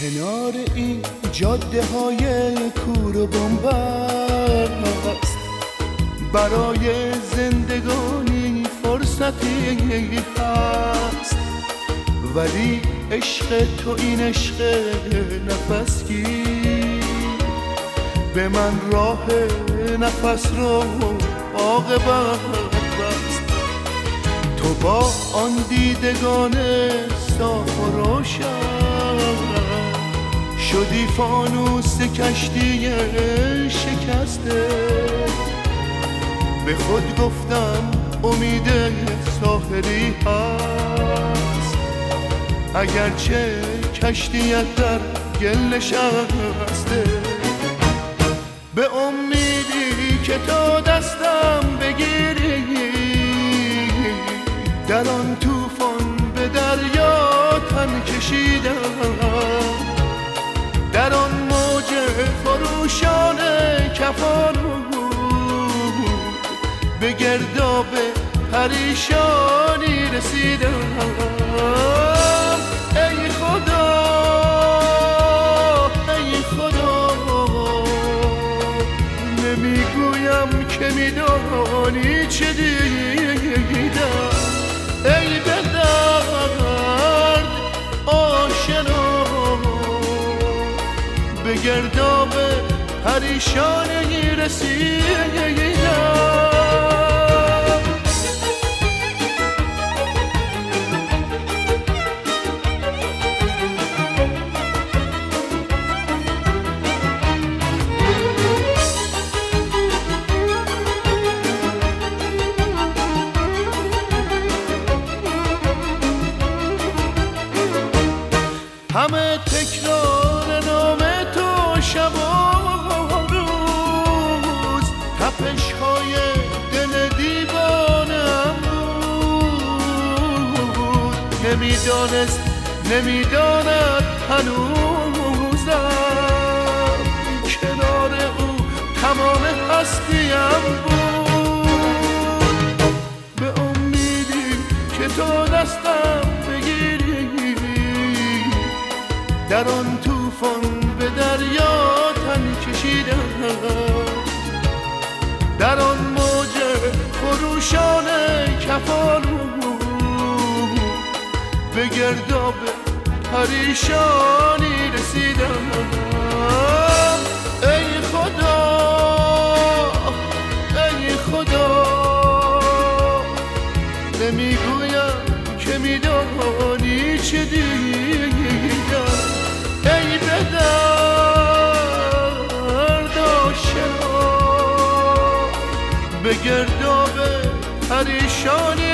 کنار این جاده های کور و بنبست برای زندگانی فرصتی هست، ولی عشق تو این عشق نفسگیر به من راه نفس رو عاقبت بست. تو با آن دیدگان صاف و روشن شدی فانوس کشتی شکسته. به خود گفتم امید ساحلی هست، اگرچه کشتیت در گل نشسته. به امیدی که تو دستم بگیری در آن طوفان به دریا تن کشیدم، در آن موج خروشان کفالود به گرداب پریشانی رسیدم. ای خدا ای خدا نمیگویم که میدانی چه دیدم. ای به درد آشنا به گرداب پریشانی رسیدم. همه تکرار نام تو شب و روز، تپش های دل دیوانم بود. نمیداند هنوزم کنار او تمام هستیم بود. به امیدی که تو دستم بگیری در آن طوفان به دریا تن کشیدم، در آن موج خروشان کفالود به گرداب پریشانی رسیدم. ای خدا ای خدا نمیگویم که میدانی چه دیدم. ای به درد آشنا به گرداب پریشانی